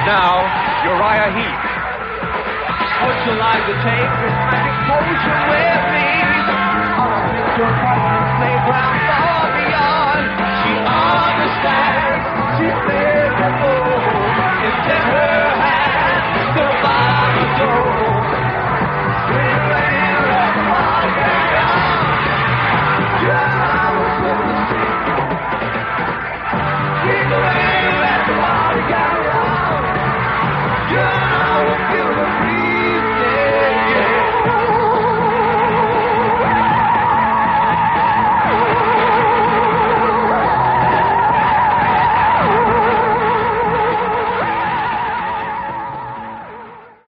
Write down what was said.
Now, Uriah Heep. Would you like to take this magic potion with me? On a picture apartment playground far beyond. She understands.